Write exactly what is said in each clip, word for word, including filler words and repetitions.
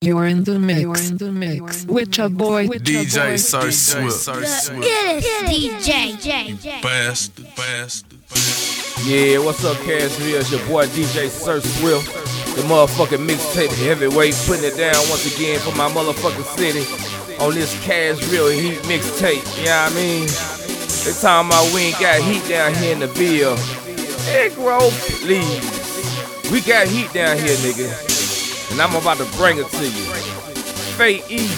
You're in the mix, You're in the mix. with your boy, with D J boy. Sir Swift. Get it, D J. Bastard, bastard, bastard. Yeah, what's up, Cashville? It's your boy D J Sir Swift, the motherfucking mixtape heavyweight, putting it down once again for my motherfucking city on this Cashville Heat mixtape. You know what I mean? They talking about we ain't got heat down here in the Ville. Negro, please. We got heat down here, nigga, and I'm about to bring it to you. Faye E,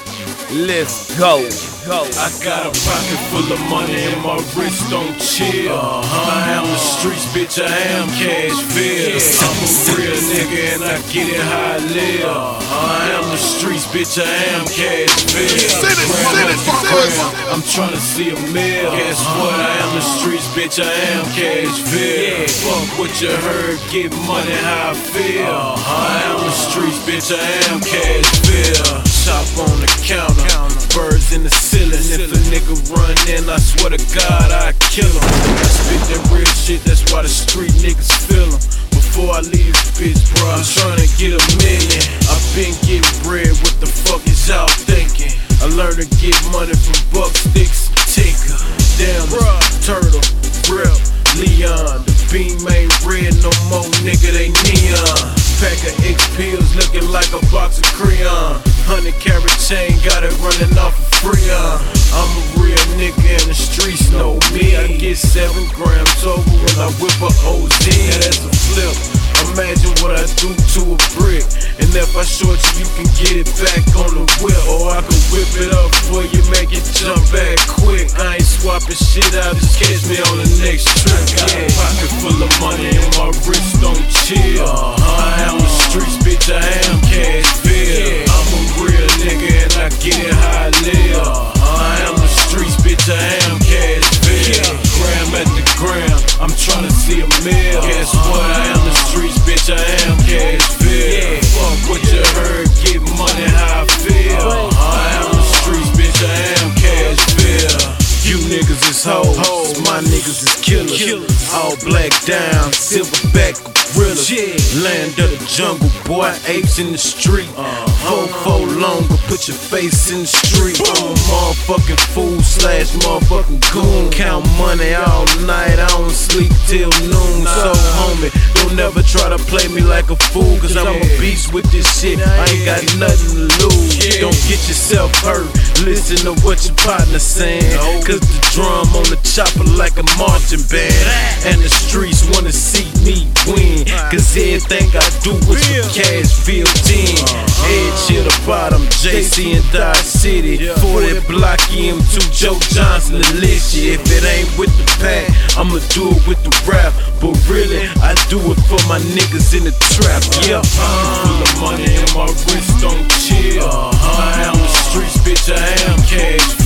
let's go. Go. I got a pocket full of money and my wrist don't chill. Uh-huh. I am the streets, bitch, I am Cashville. Yeah. I'm a real nigga and I get it how I live. Uh-huh. I am the streets, bitch, I am Cashville. Yeah. Sit it, sit it, sit I'm trying to see a meal. Uh-huh. Guess what? I am the streets, bitch, I am Cashville. Yeah. Fuck what you heard, get money how I feel. Uh-huh. I am the streets, bitch, I am Cashville. Chop on the counter, birds in the ceiling. If a nigga run in, I swear to God, I kill him. I spit that real shit, that's why the street niggas feel him. Before I leave this bitch, bro, I'm trying to get a million. I been getting bread, what the fuck is y'all thinking? I learned to get money from buck sticks and tinker. Damn, bro, Turtle, Rip, Leon. The beam ain't red no more, nigga, they neon. Pack of X pills looking like a box of crayon. Hundred carat chain, got it running off of Freon. I'm a real nigga in the streets, know me. I get seven grams over when I whip a O Z. Yeah, that's a flip. Imagine what I do to a brick. And if I short you, you can get it back on the whip. Or I can whip it up for you, make it jump back quick. I ain't swapping shit out, just catch me on the next trip. Got a pocket full of money and my wrist don't chill. Uh-huh. I am the streets, bitch, I am Cashville. I'm a real nigga and I get it how I live. Uh-huh. I am the streets, bitch, I am Cashville. Gram at the gram, I'm trying to see a meal. Guess what? I am the streets, bitch, I am Cashville. Fuck what you heard, get money how I feel. Uh-huh. I am the streets, bitch, I am Cashville. You niggas is hoes, my niggas is killers. All black down, silverback gorillas. Land of the jungle, boy, apes in the street. Four, four longer, put your face in the street. I'm a motherfucking fool slash motherfucking goon. Count money all night, I don't sleep till noon. So homie, don't never try to play me like a fool, cause I'm a beast with this shit, I ain't got nothing to lose. Don't get yourself hurt, listen to what your partner saying. Cause the drum on the chopper like a marching band. And the streets wanna see me win, cause everything I do is for Cashville ten. Edge to the bottom, J C and Dodge City. forty block M two, Joe Johnson, Alicia. If it ain't with the pack, I'ma do it with the rap. But really, I do it for my niggas in the trap. Yeah, I'm full of money and my wrist don't chill. I am the streets, bitch, I am Cashville.